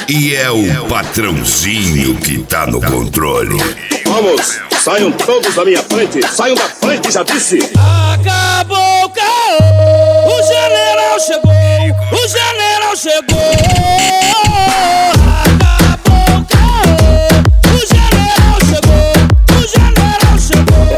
E é o patrãozinho que tá no controle. Vamos, saiam todos da minha frente. Saiam da frente, já disse. Acabou o caô, o general chegou, o general chegou. Acabou o caô, o general chegou, o general chegou.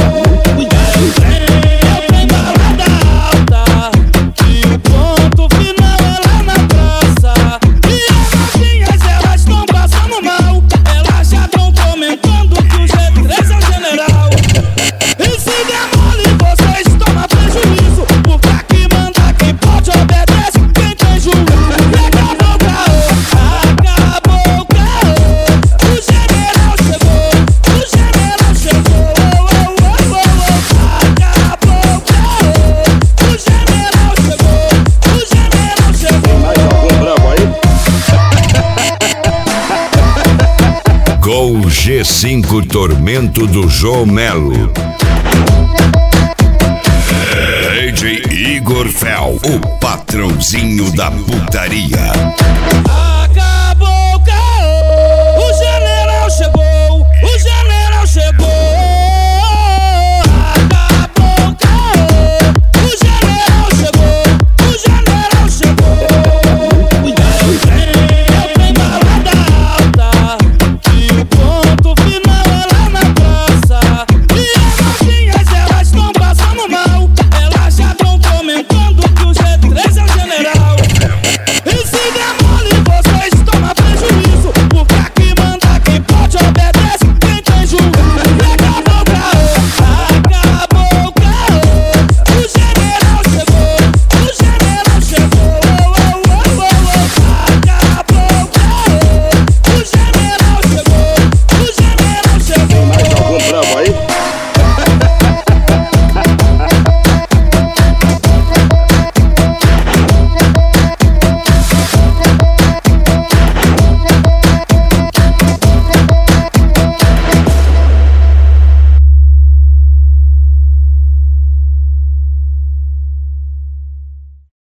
Eu tenho balada alta, e o ponto final é lá na praça. E as novinhas, elas estão passando mal. Elas já estão comentando que o G3 é o general. E se der mole, vocês tomam prejuízo, porque aqui manda quem pode, obedece quem tem juízo. Acabou o caô, acabou o caô, o general chegou, o general chegou. Acabou o caô, o general chegou, o general chegou. Mais algum bravo aí? Gol G5 Tormento do João Melo. DJ Igor Fel, o patrãozinho da putaria. Acabou